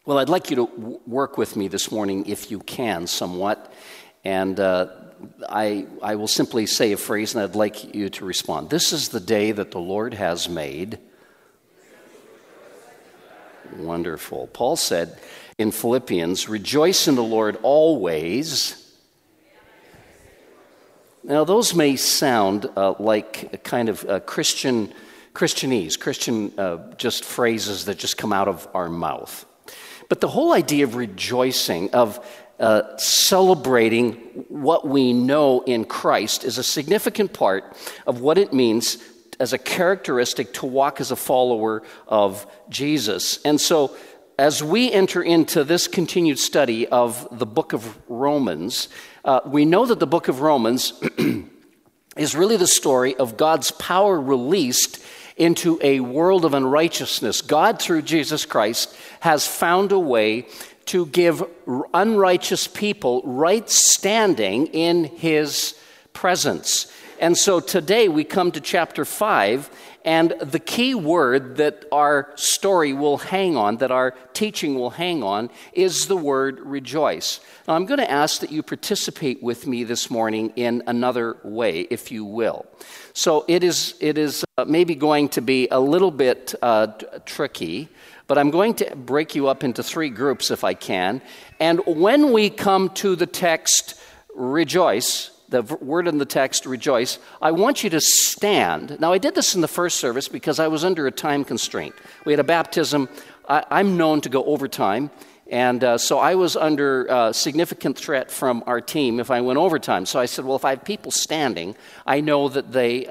Well, I'd like you to work with me this morning, if you can, somewhat. And I will simply say a phrase, and I'd like you to respond. This is the day that the Lord has made. Wonderful. Paul said in Philippians, rejoice in the Lord always. Now, those may sound like a kind of Christianese, just phrases that just come out of our mouth. But the whole idea of rejoicing, of celebrating what we know in Christ is a significant part of what it means as a characteristic to walk as a follower of Jesus. And so as we enter into this continued study of the book of Romans, we know that the book of Romans is really the story of God's power released into a world of unrighteousness. God, through Jesus Christ, has found a way to give unrighteous people right standing in his presence. And so today we come to chapter 5, and the key word that our story will hang on, that our teaching will hang on, is the word rejoice. Now, I'm going to ask that you participate with me this morning in another way, if you will. So it is maybe going to be a little bit tricky, but I'm going to break you up into three groups if I can. And when we come to the text rejoice, the word in the text, rejoice, I want you to stand. Now, I did this in the first service because I was under a time constraint. We had a baptism. I'm known to go over time. And so I was under significant threat from our team if I went overtime. So I said, well, if I have people standing, I know that they,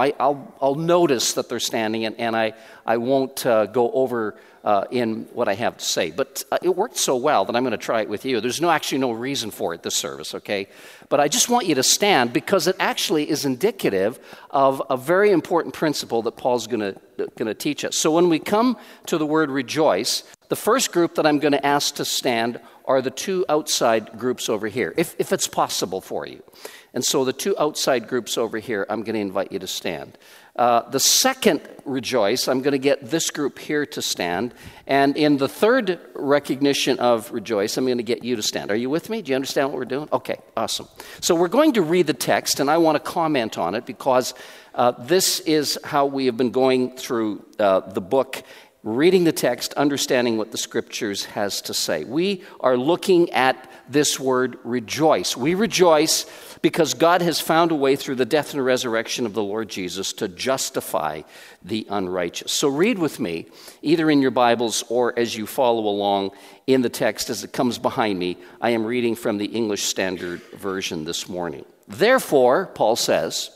I'll notice that they're standing, and I won't go over in what I have to say. But it worked so well that I'm going to try it with you. There's actually no reason for it this service, okay? But I just want you to stand because it actually is indicative of a very important principle that Paul's going to teach us. So when we come to the word rejoice, the first group that I'm going to ask to stand are the two outside groups over here, if it's possible for you. And so the two outside groups over here, I'm going to invite you to stand. The second rejoice, I'm going to get this group here to stand. And in the third recognition of rejoice, I'm going to get you to stand. Are you with me? Do you understand what we're doing? Okay, awesome. So we're going to read the text, and I want to comment on it because this is how we have been going through the book, reading the text, understanding what the Scriptures has to say. We are looking at this word rejoice. We rejoice because God has found a way through the death and resurrection of the Lord Jesus to justify the unrighteous. So read with me, either in your Bibles or as you follow along in the text as it comes behind me. I am reading from the English Standard Version this morning. Therefore, Paul says,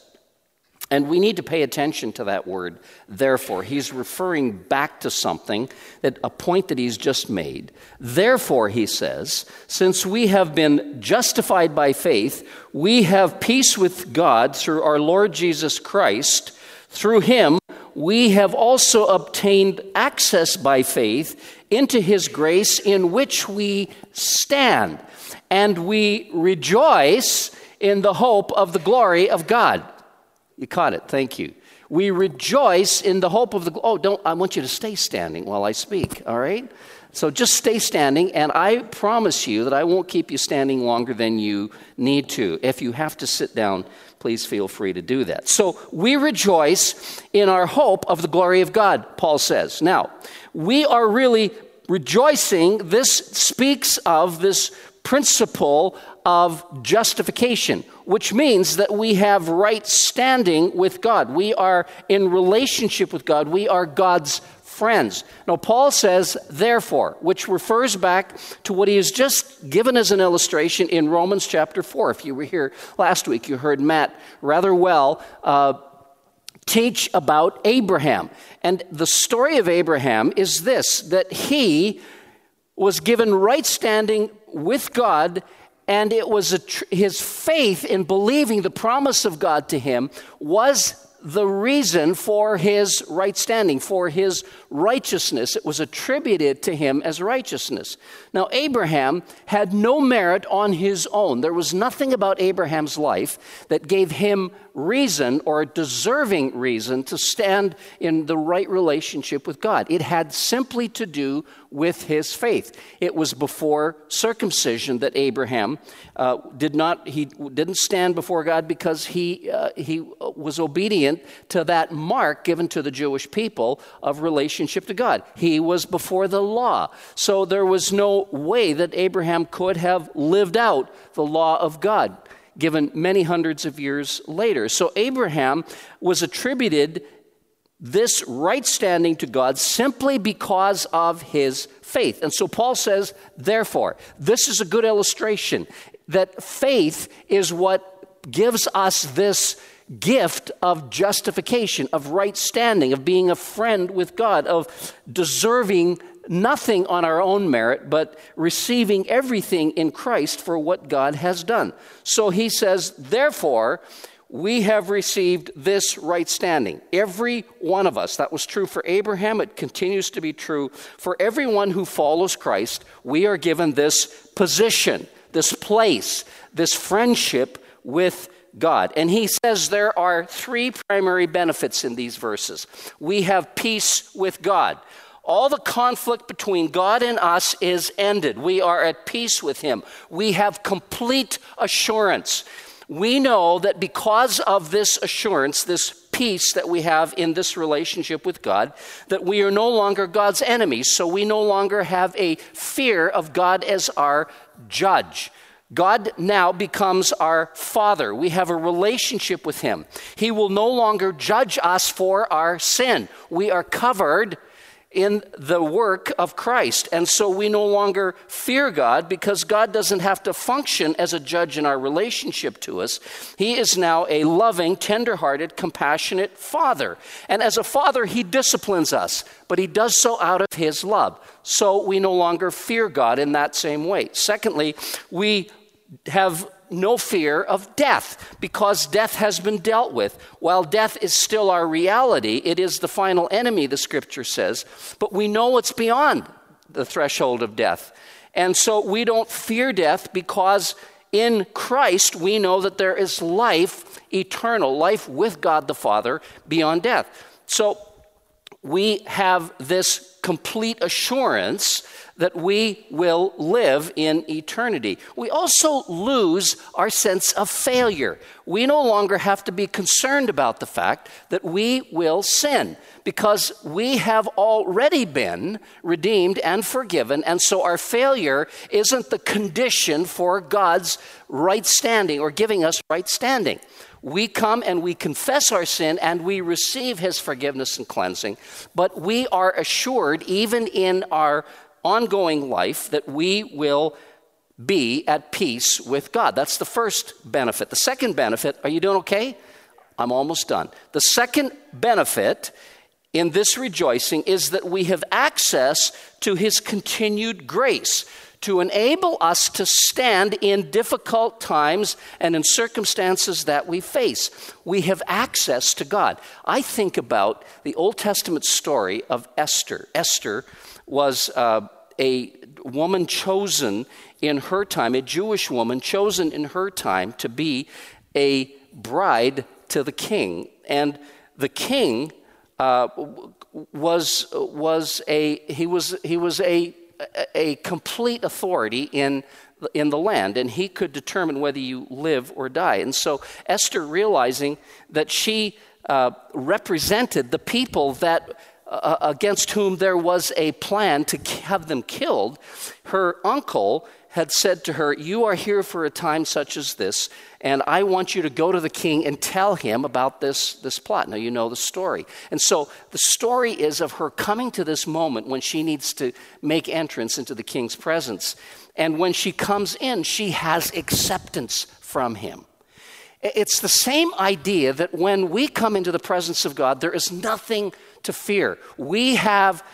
and we need to pay attention to that word, therefore. He's referring back to something, a point that he's just made. Therefore, he says, since we have been justified by faith, we have peace with God through our Lord Jesus Christ. Through him, we have also obtained access by faith into his grace in which we stand. And we rejoice in the hope of the glory of God. You caught it. Thank you. We rejoice in the hope of the... I want you to stay standing while I speak, all right? So just stay standing, and I promise you that I won't keep you standing longer than you need to. If you have to sit down, please feel free to do that. So we rejoice in our hope of the glory of God, Paul says. Now, we are really rejoicing. This speaks of this principle of justification, which means that we have right standing with God. We are in relationship with God. We are God's friends. Now, Paul says, therefore, which refers back to what he has just given as an illustration in Romans chapter 4. If you were here last week, you heard Matt rather well teach about Abraham. And the story of Abraham is this, that he was given right standing with God, and it was his faith in believing the promise of God to him was the reason for his right standing, for his righteousness. It was attributed to him as righteousness. Now, Abraham had no merit on his own. There was nothing about Abraham's life that gave him reason or a deserving reason to stand in the right relationship with God. It had simply to do with his faith. It was before circumcision that Abraham didn't stand before God because he was obedient to that mark given to the Jewish people of relationship to God. He was before the law. So there was no way that Abraham could have lived out the law of God, given many hundreds of years later. So Abraham was attributed this right standing to God simply because of his faith. And so Paul says, therefore, this is a good illustration that faith is what gives us this gift of justification, of right standing, of being a friend with God, of deserving nothing on our own merit, but receiving everything in Christ for what God has done. So he says, therefore, we have received this right standing. Every one of us. That was true for Abraham. It continues to be true for everyone who follows Christ. We are given this position, this place, this friendship with God. And he says there are three primary benefits in these verses. We have peace with God. All the conflict between God and us is ended. We are at peace with him. We have complete assurance. We know that because of this assurance, this peace that we have in this relationship with God, that we are no longer God's enemies. So we no longer have a fear of God as our judge. God now becomes our Father. We have a relationship with him. He will no longer judge us for our sin. We are covered in the work of Christ. And so we no longer fear God because God doesn't have to function as a judge in our relationship to us. He is now a loving, tender-hearted, compassionate Father. And as a Father, he disciplines us, but he does so out of his love. So we no longer fear God in that same way. Secondly, we have no fear of death because death has been dealt with. While death is still our reality, it is the final enemy, the scripture says, but we know it's beyond the threshold of death. And so we don't fear death because in Christ we know that there is life, eternal life with God the Father beyond death. So we have this complete assurance that we will live in eternity. We also lose our sense of failure. We no longer have to be concerned about the fact that we will sin because we have already been redeemed and forgiven, and so our failure isn't the condition for God's right standing or giving us right standing. We come and we confess our sin and we receive his forgiveness and cleansing, but we are assured even in our ongoing life that we will be at peace with God. That's the first benefit. The second benefit, are you doing okay? I'm almost done. The second benefit in this rejoicing is that we have access to his continued grace to enable us to stand in difficult times and in circumstances that we face. We have access to God. I think about the Old Testament story of Esther. Esther was a woman chosen in her time, a Jewish woman chosen in her time to be a bride to the king. And the king was a complete authority in the land, and he could determine whether you live or die. And so Esther, realizing that she represented the people that against whom there was a plan to have them killed, her uncle had said to her, "You are here for a time such as this, and I want you to go to the king and tell him about this plot." Now, you know the story. And so the story is of her coming to this moment when she needs to make entrance into the king's presence. And when she comes in, she has acceptance from him. It's the same idea that when we come into the presence of God, there is nothing to fear. We have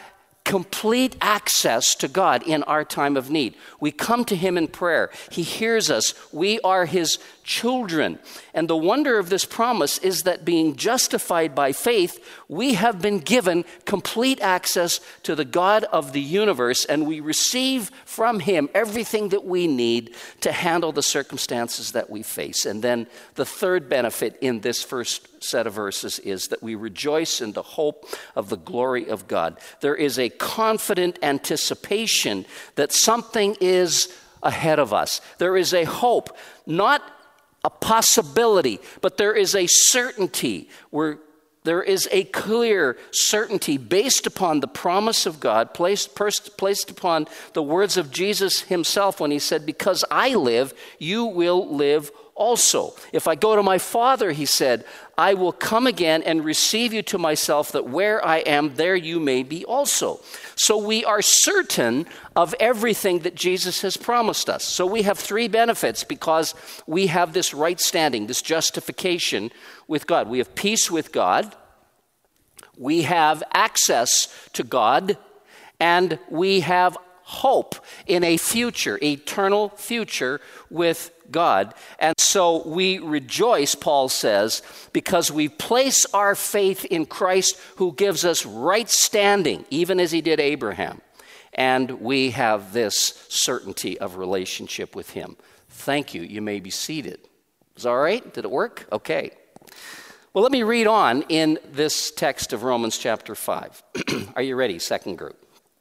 complete access to God in our time of need. We come to him in prayer. He hears us. We are his children. And the wonder of this promise is that being justified by faith, we have been given complete access to the God of the universe, and we receive from him everything that we need to handle the circumstances that we face. And then the third benefit in this first set of verses is that we rejoice in the hope of the glory of God. There is a confident anticipation that something is ahead of us. There is a hope, not a possibility, but there is a certainty where there is a clear certainty based upon the promise of God, placed upon the words of Jesus himself when he said, because I live, you will live also. If I go to my Father, he said, I will come again and receive you to myself, that where I am, there you may be also. So we are certain of everything that Jesus has promised us. So we have three benefits because we have this right standing, this justification with God. We have peace with God, we have access to God, and we have hope in a future, eternal future with God. And so we rejoice, Paul says, because we place our faith in Christ who gives us right standing, even as he did Abraham. And we have this certainty of relationship with him. Thank you. You may be seated. Is that all right? Did it work? Okay. Well, let me read on in this text of Romans chapter 5. Are you ready, second group?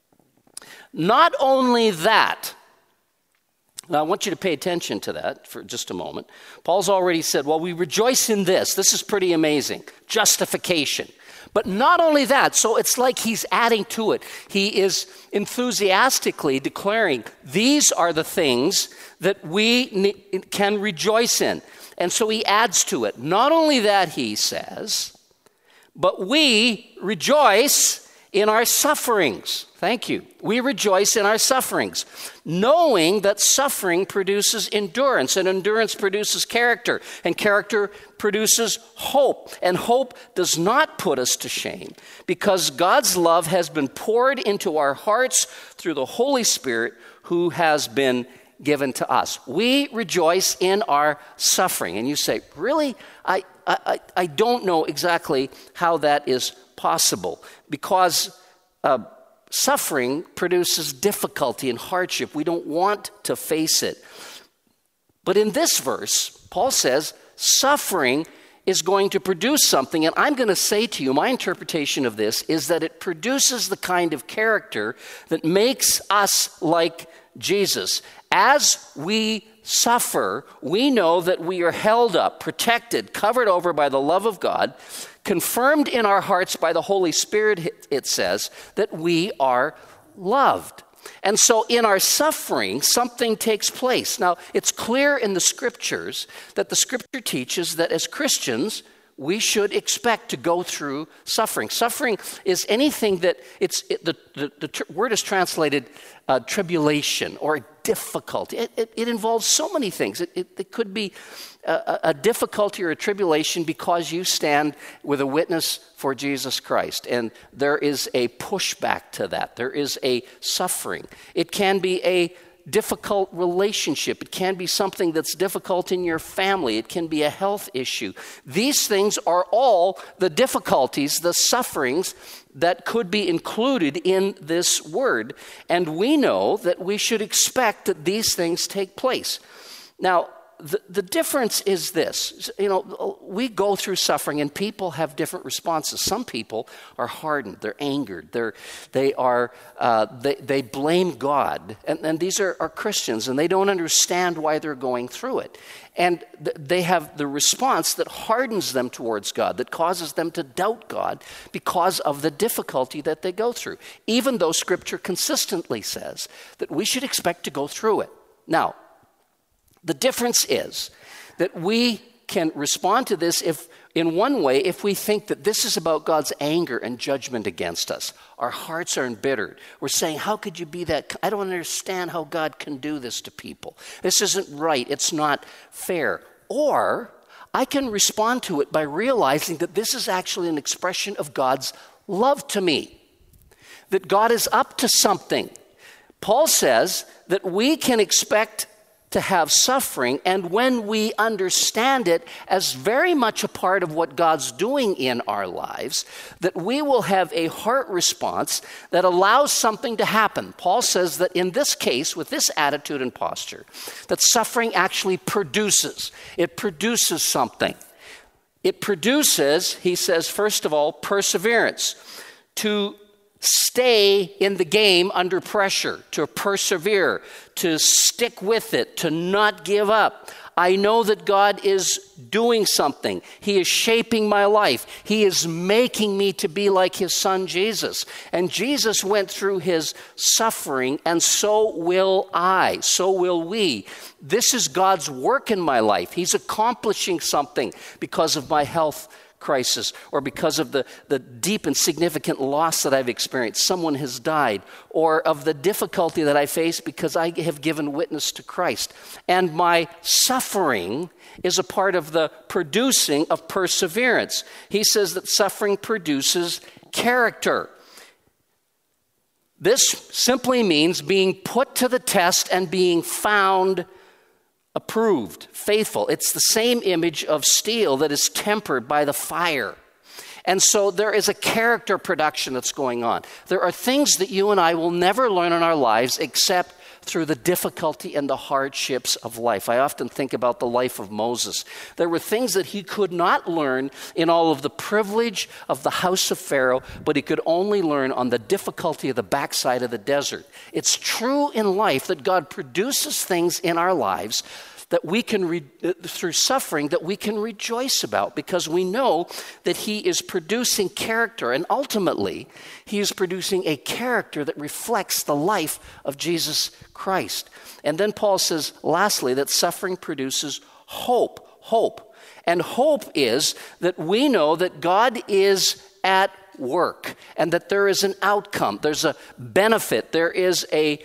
Not only that, now I want you to pay attention to that for just a moment. Paul's already said, well, we rejoice in this. This is pretty amazing. Justification. But not only that, so it's like he's adding to it. He is enthusiastically declaring, these are the things that we can rejoice in. And so he adds to it. Not only that, he says, but we rejoice in our sufferings. Thank you. We rejoice in our sufferings, knowing that suffering produces endurance, and endurance produces character, and character produces hope. And hope does not put us to shame, because God's love has been poured into our hearts through the Holy Spirit who has been given to us. We rejoice in our suffering. And you say, really? I don't know exactly how that is possible, because suffering produces difficulty and hardship. We don't want to face it. But in this verse, Paul says suffering is going to produce something, and I'm going to say to you, my interpretation of this is that it produces the kind of character that makes us like Jesus. As we suffer, we know that we are held up, protected, covered over by the love of God, confirmed in our hearts by the Holy Spirit, it says, that we are loved. And so in our suffering, something takes place. Now, it's clear in the Scriptures that the Scripture teaches that as Christians, we should expect to go through suffering. Suffering is anything that the word is translated tribulation or difficulty. It involves so many things. It could be a difficulty or a tribulation because you stand with a witness for Jesus Christ, and there is a pushback to that. There is a suffering. It can be a difficult relationship. It can be something that's difficult in your family. It can be a health issue. These things are all the difficulties, the sufferings that could be included in this word. And we know that we should expect that these things take place. Now, the difference is this. We go through suffering and people have different responses. Some people are hardened, they're angered, they blame God. And these are Christians, and they don't understand why they're going through it. And they have the response that hardens them towards God, that causes them to doubt God because of the difficulty that they go through, even though Scripture consistently says that we should expect to go through it. Now, the difference is that we can respond to this in one way if we think that this is about God's anger and judgment against us. Our hearts are embittered. We're saying, how could you be that? I don't understand how God can do this to people. This isn't right. It's not fair. Or I can respond to it by realizing that this is actually an expression of God's love to me. that God is up to something. Paul says that we can expect to have suffering, and when we understand it as very much a part of what God's doing in our lives, that we will have a heart response that allows something to happen. Paul says that in this case, with this attitude and posture, that suffering actually produces. It produces something. It produces, he says, first of all, perseverance. To stay in the game under pressure, to persevere, to stick with it, to not give up. I know that God is doing something. He is shaping my life. He is making me to be like his son Jesus. And Jesus went through his suffering, and so will I. So will we. This is God's work in my life. He's accomplishing something because of my health crisis, or because of the deep and significant loss that I've experienced. Someone has died, or of the difficulty that I face because I have given witness to Christ. And my suffering is a part of the producing of perseverance. He says that suffering produces character. This simply means being put to the test and being found approved, faithful. It's the same image of steel that is tempered by the fire. And so there is a character production that's going on. There are things that you and I will never learn in our lives except through the difficulty and the hardships of life. I often think about the life of Moses. There were things that he could not learn in all of the privilege of the house of Pharaoh, but he could only learn on the difficulty of the backside of the desert. It's true in life that God produces things in our lives that we can, through suffering, that we can rejoice about, because we know that he is producing character, and ultimately, he is producing a character that reflects the life of Jesus Christ. And then Paul says, lastly, that suffering produces hope. Hope. And hope is that we know that God is at work, and that there is an outcome, there's a benefit, there is a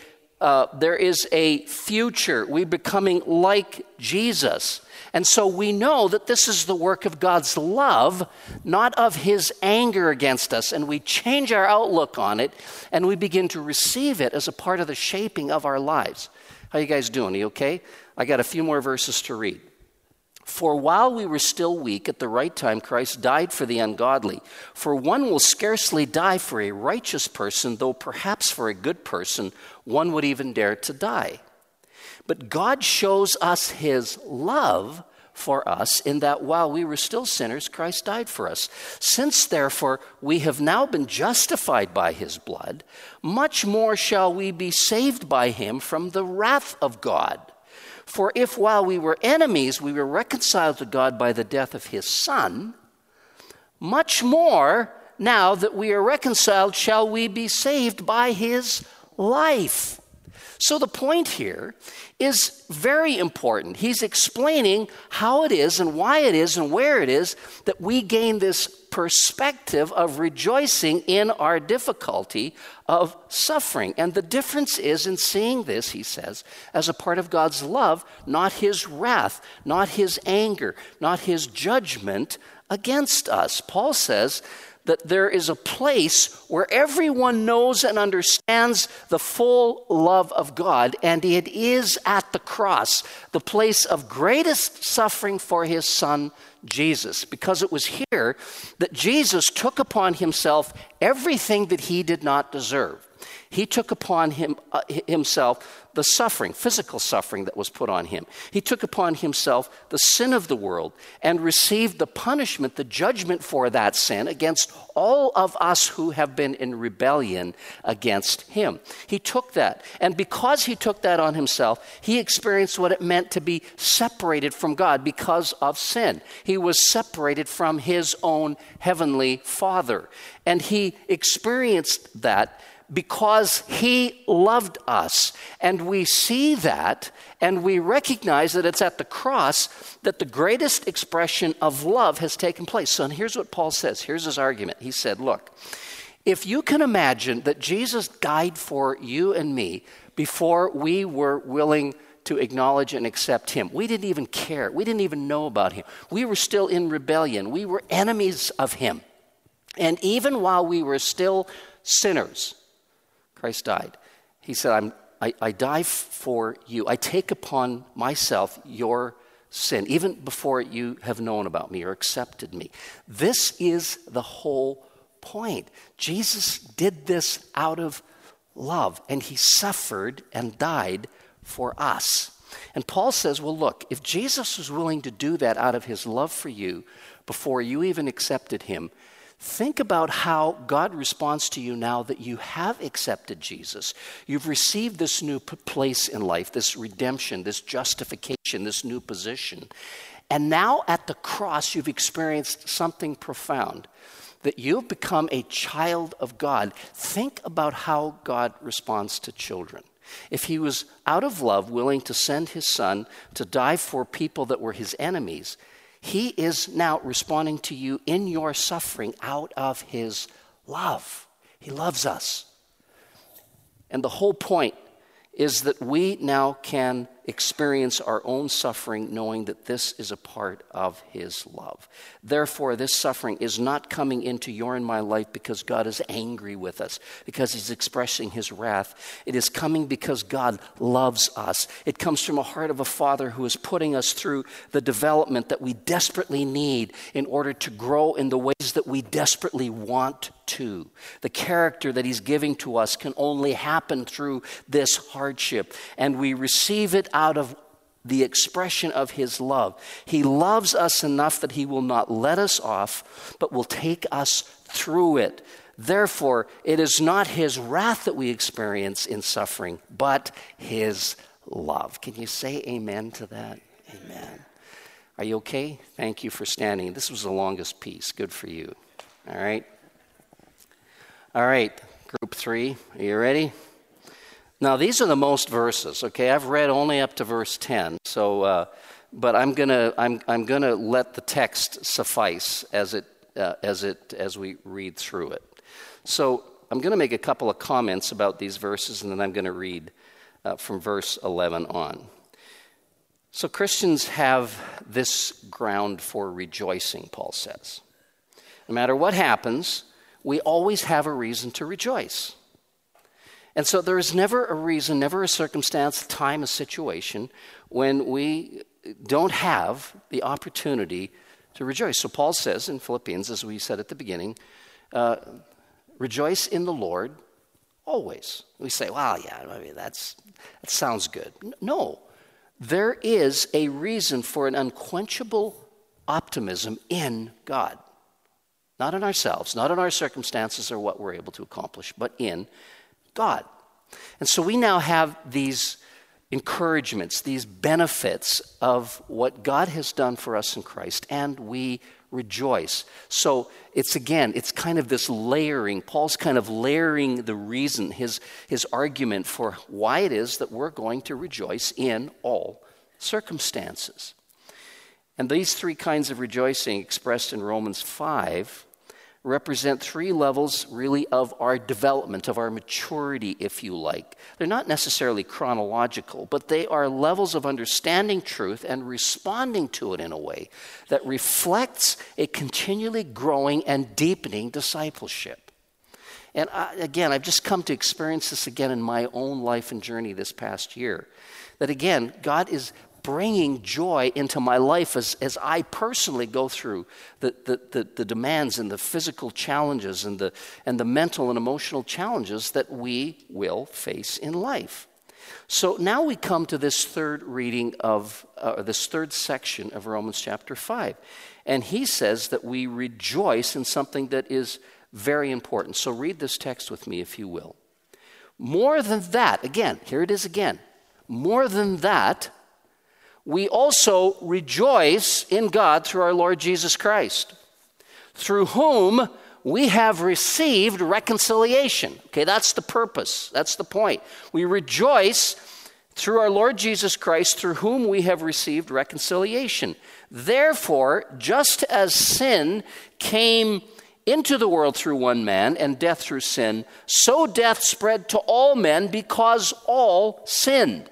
future. We're becoming like Jesus. And so we know that this is the work of God's love, not of his anger against us. And we change our outlook on it, and we begin to receive it as a part of the shaping of our lives. How you guys doing? Are you okay? I got a few more verses to read. For while we were still weak, at the right time, Christ died for the ungodly. For one will scarcely die for a righteous person, though perhaps for a good person, one would even dare to die. But God shows us his love for us in that while we were still sinners, Christ died for us. Since, therefore, we have now been justified by his blood, much more shall we be saved by him from the wrath of God. For if while we were enemies, we were reconciled to God by the death of his Son, much more, now that we are reconciled, shall we be saved by his life. So the point here is very important. He's explaining how it is and why it is and where it is that we gain this perspective of rejoicing in our difficulty of suffering. And the difference is in seeing this, he says, as a part of God's love, not his wrath, not his anger, not his judgment against us. Paul says that there is a place where everyone knows and understands the full love of God, and it is at the cross, the place of greatest suffering for his Son, Jesus, because it was here that Jesus took upon himself everything that he did not deserve. He took upon himself the suffering, physical suffering that was put on him. He took upon himself the sin of the world and received the punishment, the judgment for that sin against all of us who have been in rebellion against him. He took that. And because he took that on himself, he experienced what it meant to be separated from God because of sin. He was separated from his own heavenly Father. And he experienced that because he loved us. And we see that, and we recognize that it's at the cross that the greatest expression of love has taken place. So and here's what Paul says. Here's his argument. He said, look, if you can imagine that Jesus died for you and me before we were willing to acknowledge and accept him. We didn't even care. We didn't even know about him. We were still in rebellion. We were enemies of him. And even while we were still sinners, Christ died. He said, I die for you. I take upon myself your sin, even before you have known about me or accepted me. This is the whole point. Jesus did this out of love, and he suffered and died for us. And Paul says, well, look, if Jesus was willing to do that out of his love for you before you even accepted him, think about how God responds to you now that you have accepted Jesus. You've received this new place in life, this redemption, this justification, this new position. And now at the cross, you've experienced something profound, that you've become a child of God. Think about how God responds to children. If he was out of love willing to send his son to die for people that were his enemies, he is now responding to you in your suffering out of his love. He loves us. And the whole point is that we now can experience our own suffering knowing that this is a part of his love. Therefore, this suffering is not coming into your and my life because God is angry with us, because he's expressing his wrath. It is coming because God loves us. It comes from a heart of a father who is putting us through the development that we desperately need in order to grow in the ways that we desperately want to. The character that he's giving to us can only happen through this hardship, and we receive it out of the expression of his love. He loves us enough that he will not let us off, but will take us through it. Therefore, it is not his wrath that we experience in suffering, but his love. Can you say amen to that? Amen. Are you okay? Thank you for standing. This was the longest piece. Good for you. All right. All right, group 3, are you ready? Now, these are the most verses, okay? I've read only up to verse 10, so but I'm gonna let the text suffice as we read through it. So I'm going to make a couple of comments about these verses, and then I'm going to read from verse 11 on. So Christians have this ground for rejoicing, Paul says. No matter what happens, we always have a reason to rejoice. And so there is never a reason, never a circumstance, time, a situation when we don't have the opportunity to rejoice. So Paul says in Philippians, as we said at the beginning, rejoice in the Lord always. We say, well, yeah, I mean, that sounds good. No, there is a reason for an unquenchable optimism in God. Not in ourselves, not in our circumstances or what we're able to accomplish, but in God. And so we now have these encouragements, these benefits of what God has done for us in Christ, and we rejoice. So it's kind of this layering. Paul's kind of layering the reason, his argument for why it is that we're going to rejoice in all circumstances. And these 3 kinds of rejoicing expressed in Romans 5 represent 3 levels really of our development, of our maturity, if you like. They're not necessarily chronological, but they are levels of understanding truth and responding to it in a way that reflects a continually growing and deepening discipleship. And I've just come to experience this again in my own life and journey this past year. That again, God is bringing joy into my life as I personally go through the demands and the physical challenges and the mental and emotional challenges that we will face in life. So now we come to this third reading of this third section of Romans chapter 5. And he says that we rejoice in something that is very important. So read this text with me, if you will. More than that, again, here it is again. More than that, we also rejoice in God through our Lord Jesus Christ, through whom we have received reconciliation. Okay, that's the purpose. That's the point. We rejoice through our Lord Jesus Christ, through whom we have received reconciliation. Therefore, just as sin came into the world through one man, and death through sin, so death spread to all men because all sinned.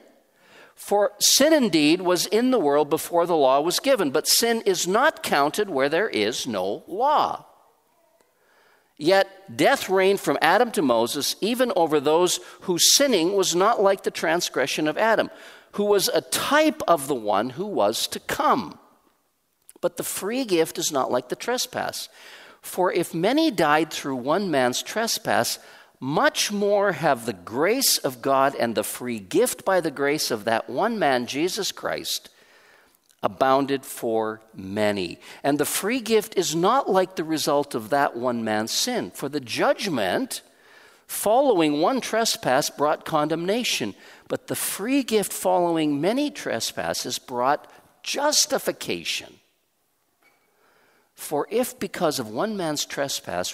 For sin indeed was in the world before the law was given, but sin is not counted where there is no law. Yet death reigned from Adam to Moses, even over those whose sinning was not like the transgression of Adam, who was a type of the one who was to come. But the free gift is not like the trespass. For if many died through one man's trespass, much more have the grace of God and the free gift by the grace of that one man, Jesus Christ, abounded for many. And the free gift is not like the result of that one man's sin. For the judgment following one trespass brought condemnation, but the free gift following many trespasses brought justification. For if because of one man's trespass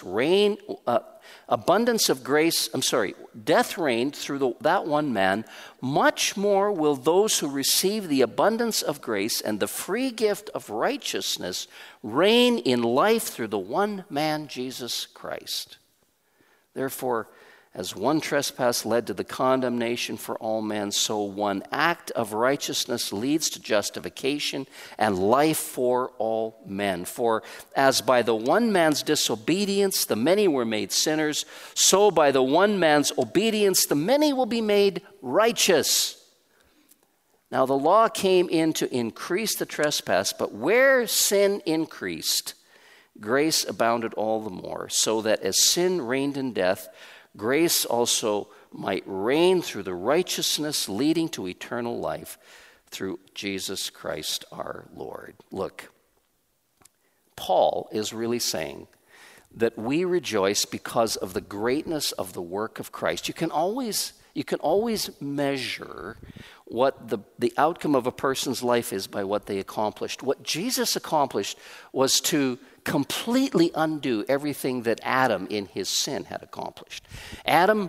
death reigned through that one man, much more will those who receive the abundance of grace and the free gift of righteousness reign in life through the one man, Jesus Christ. Therefore, as one trespass led to the condemnation for all men, so one act of righteousness leads to justification and life for all men. For as by the one man's disobedience the many were made sinners, so by the one man's obedience the many will be made righteous. Now the law came in to increase the trespass, but where sin increased, grace abounded all the more, so that as sin reigned in death, grace also might reign through the righteousness leading to eternal life through Jesus Christ our Lord. Look, Paul is really saying that we rejoice because of the greatness of the work of Christ. You can always measure what the outcome of a person's life is by what they accomplished. What Jesus accomplished was to completely undo everything that Adam in his sin had accomplished. Adam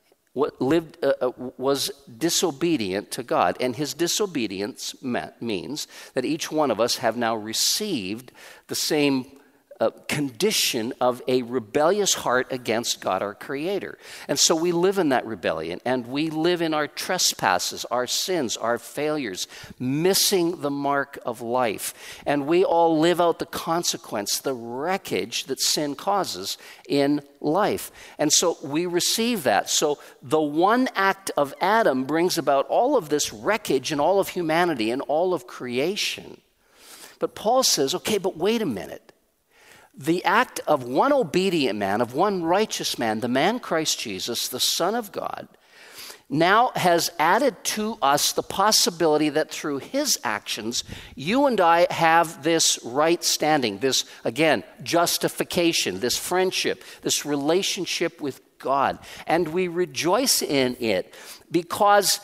was disobedient to God, and his disobedience means that each one of us have now received the same condition of a rebellious heart against God our Creator. And so we live in that rebellion, and we live in our trespasses, our sins, our failures, missing the mark of life. And we all live out the consequence, the wreckage that sin causes in life. And so we receive that. So the one act of Adam brings about all of this wreckage in all of humanity and all of creation. But Paul says, okay, but wait a minute. The act of one obedient man, of one righteous man, the man Christ Jesus, the Son of God, now has added to us the possibility that through his actions, you and I have this right standing, this, again, justification, this friendship, this relationship with God. And we rejoice in it because,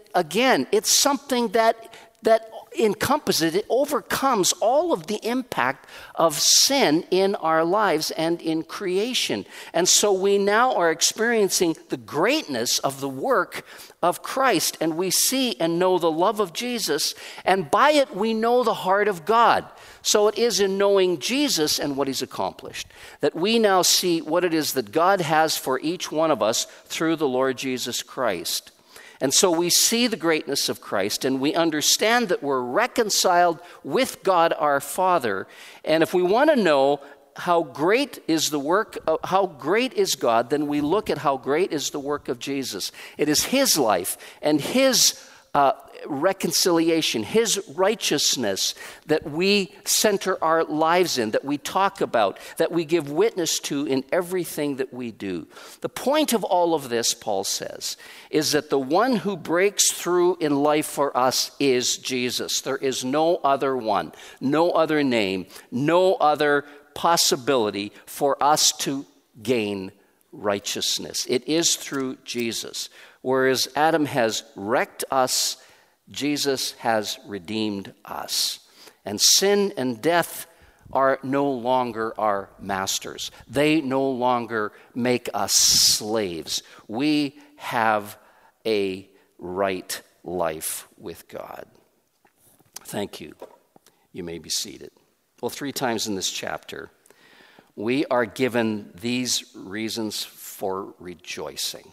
it's something that encompasses, it overcomes all of the impact of sin in our lives and in creation. And so we now are experiencing the greatness of the work of Christ, and we see and know the love of Jesus, and by it we know the heart of God. So it is in knowing Jesus and what he's accomplished that we now see what it is that God has for each one of us through the Lord Jesus Christ. And so we see the greatness of Christ, and we understand that we're reconciled with God our Father. And if we want to know how great is the work, how great is God, then we look at how great is the work of Jesus. It is his life and his reconciliation, his righteousness that we center our lives in, that we talk about, that we give witness to in everything that we do. The point of all of this, Paul says, is that the one who breaks through in life for us is Jesus. There is no other one, no other name, no other possibility for us to gain righteousness. It is through Jesus. Whereas Adam has wrecked us, Jesus has redeemed us. And sin and death are no longer our masters. They no longer make us slaves. We have a right life with God. Thank you. You may be seated. Well, 3 times in this chapter, we are given these reasons for rejoicing.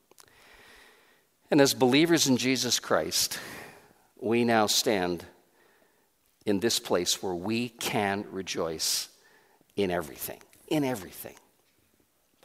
And as believers in Jesus Christ, we now stand in this place where we can rejoice in everything. In everything.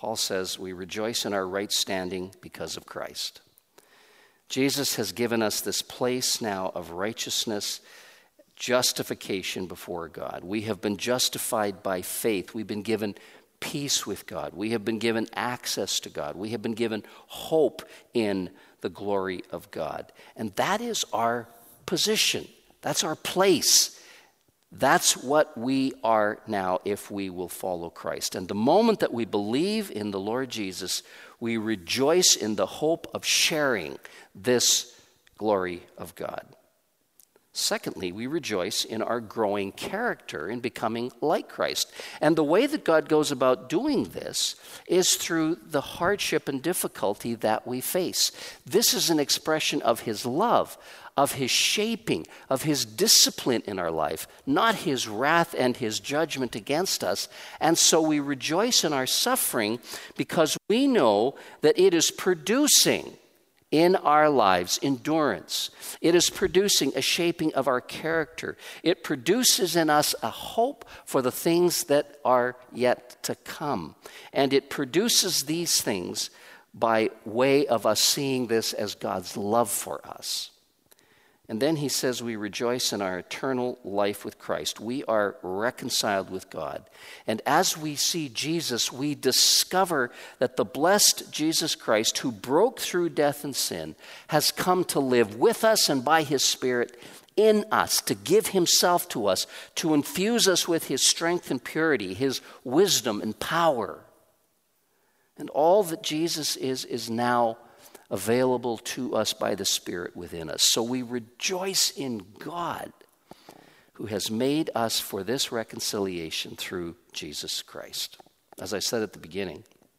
Paul says we rejoice in our right standing because of Christ. Jesus has given us this place now of righteousness, justification before God. We have been justified by faith. We've been given peace with God. We have been given access to God. We have been given hope in the glory of God. And that is our position. That's our place. That's what we are now if we will follow Christ. And the moment that we believe in the Lord Jesus, we rejoice in the hope of sharing this glory of God. Secondly, we rejoice in our growing character in becoming like Christ. And the way that God goes about doing this is through the hardship and difficulty that we face. This is an expression of his love, of his shaping, of his discipline in our life, not his wrath and his judgment against us. And so we rejoice in our suffering because we know that it is producing in our lives endurance. It is producing a shaping of our character. It produces in us a hope for the things that are yet to come. And it produces these things by way of us seeing this as God's love for us. And then he says we rejoice in our eternal life with Christ. We are reconciled with God. And as we see Jesus, we discover that the blessed Jesus Christ, who broke through death and sin, has come to live with us and by his Spirit in us, to give himself to us, to infuse us with his strength and purity, his wisdom and power. And all that Jesus is now available to us by the Spirit within us. So we rejoice in God, who has made us for this reconciliation through Jesus Christ. As I said at the beginning,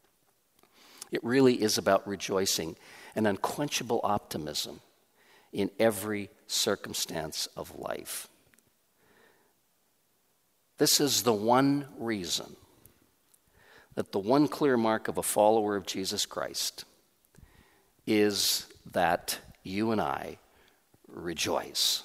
it really is about rejoicing, an unquenchable optimism in every circumstance of life. This is the one reason that the one clear mark of a follower of Jesus Christ is that you and I rejoice.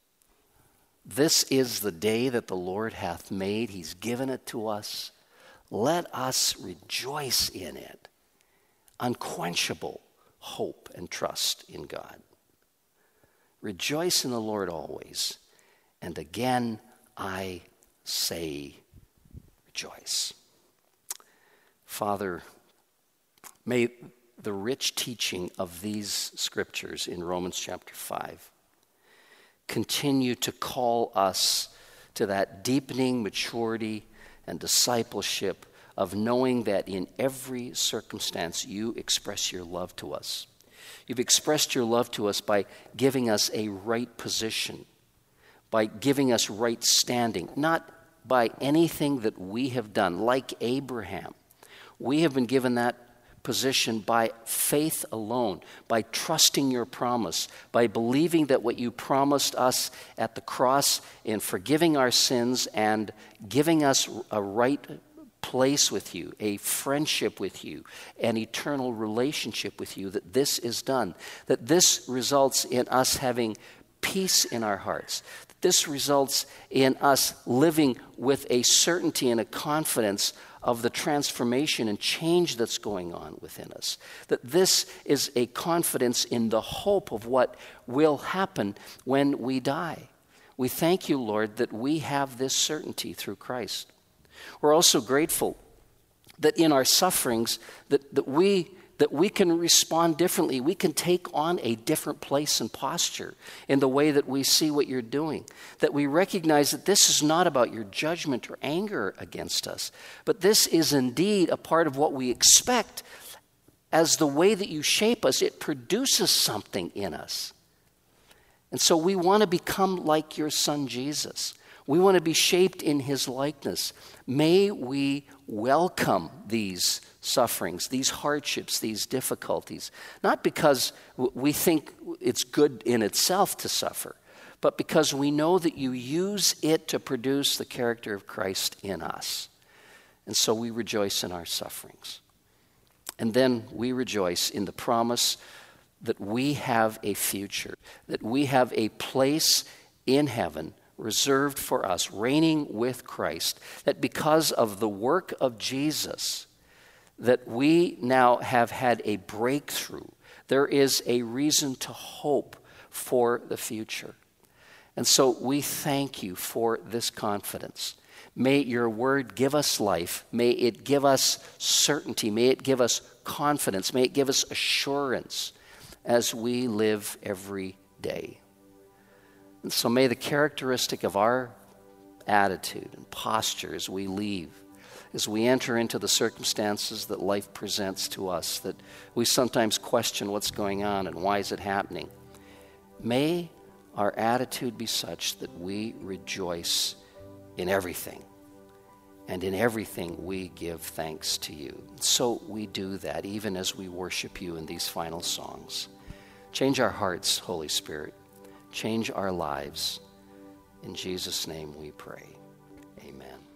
This is the day that the Lord hath made. He's given it to us. Let us rejoice in it. Unquenchable hope and trust in God. Rejoice in the Lord always. And again, I say rejoice. Father, may the rich teaching of these scriptures in Romans chapter 5 continue to call us to that deepening maturity and discipleship of knowing that in every circumstance you express your love to us. You've expressed your love to us by giving us a right position, by giving us right standing, not by anything that we have done, like Abraham. We have been given that position by faith alone, by trusting your promise, by believing that what you promised us at the cross in forgiving our sins and giving us a right place with you, a friendship with you, an eternal relationship with you, that this is done, that this results in us having peace in our hearts, that this results in us living with a certainty and a confidence of the transformation and change that's going on within us. That this is a confidence in the hope of what will happen when we die. We thank you, Lord, that we have this certainty through Christ. We're also grateful that in our sufferings that we can respond differently. We can take on a different place and posture in the way that we see what you're doing. That we recognize that this is not about your judgment or anger against us, but this is indeed a part of what we expect. As the way that you shape us, it produces something in us. And so we want to become like your Son Jesus. We want to be shaped in his likeness. May we welcome these sufferings, these hardships, these difficulties, not because we think it's good in itself to suffer, but because we know that you use it to produce the character of Christ in us. And so we rejoice in our sufferings. And then we rejoice in the promise that we have a future, that we have a place in heaven reserved for us, reigning with Christ, that because of the work of Jesus, that we now have had a breakthrough. There is a reason to hope for the future. And so we thank you for this confidence. May your word give us life. May it give us certainty. May it give us confidence. May it give us assurance as we live every day. And so may the characteristic of our attitude and posture as we leave, as we enter into the circumstances that life presents to us, that we sometimes question what's going on and why is it happening, may our attitude be such that we rejoice in everything. And in everything we give thanks to you. So we do that even as we worship you in these final songs. Change our hearts, Holy Spirit. Change our lives. In Jesus' name we pray. Amen.